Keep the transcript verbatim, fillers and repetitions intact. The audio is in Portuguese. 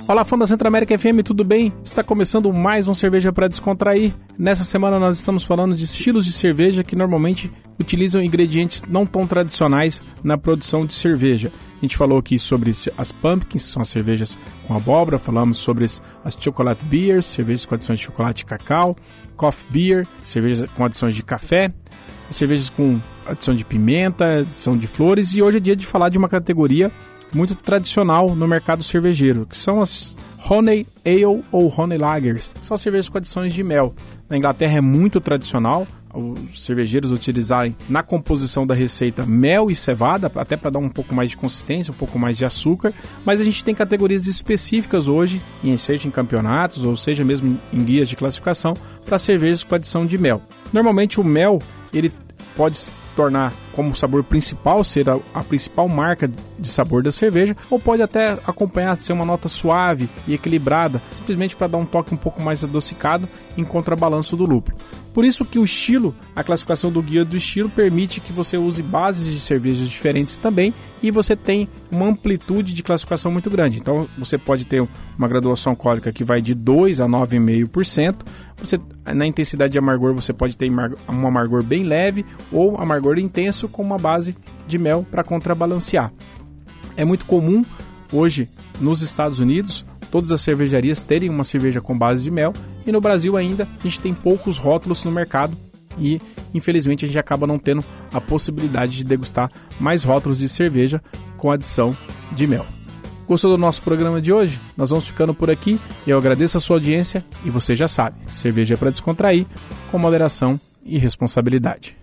Olá, fã da Centro-América F M, tudo bem? Está começando mais um Cerveja para Descontrair. Nessa semana nós estamos falando de estilos de cerveja que normalmente utilizam ingredientes não tão tradicionais na produção de cerveja. A gente falou aqui sobre as pumpkins, que são as cervejas com abóbora, falamos sobre as chocolate beers, cervejas com adições de chocolate e cacau, coffee beer, cervejas com adições de café, cervejas com adição de pimenta, adição de flores, e hoje é dia de falar de uma categoria muito tradicional no mercado cervejeiro, que são as Honey Ale ou Honey Lagers, que são cervejas com adições de mel. Na Inglaterra é muito tradicional os cervejeiros utilizarem na composição da receita mel e cevada, até para dar um pouco mais de consistência, um pouco mais de açúcar, mas a gente tem categorias específicas hoje, seja em campeonatos ou seja mesmo em guias de classificação, para cervejas com adição de mel. Normalmente o mel ele pode se tornar como sabor principal, ser a, a principal marca de sabor da cerveja, ou pode até acompanhar, ser uma nota suave e equilibrada, simplesmente para dar um toque um pouco mais adocicado em contrabalanço do lúpulo. Por isso que o estilo, a classificação do guia do estilo permite que você use bases de cervejas diferentes também, e você tem uma amplitude de classificação muito grande. Então você pode ter uma graduação alcoólica que vai de dois a nove vírgula cinco por cento. Você, na intensidade de amargor, você pode ter um amargor bem leve ou amargor intenso com uma base de mel para contrabalancear. É muito comum hoje nos Estados Unidos todas as cervejarias terem uma cerveja com base de mel, e no Brasil ainda a gente tem poucos rótulos no mercado e infelizmente a gente acaba não tendo a possibilidade de degustar mais rótulos de cerveja com adição de mel. Gostou do nosso programa de hoje? Nós vamos ficando por aqui. Eu agradeço a sua audiência e você já sabe, cerveja é para descontrair, com moderação e responsabilidade.